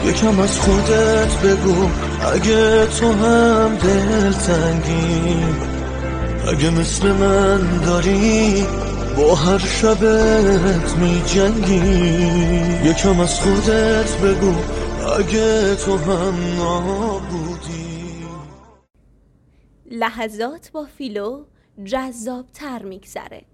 یکم از خودت بگو اگه تو هم دلتنگی، اگه مثل من داری با هر شبت می جنگی. یکم از خودت بگو اگه تو هم نابودی. لحظات با فیلو جذاب‌تر میگذره.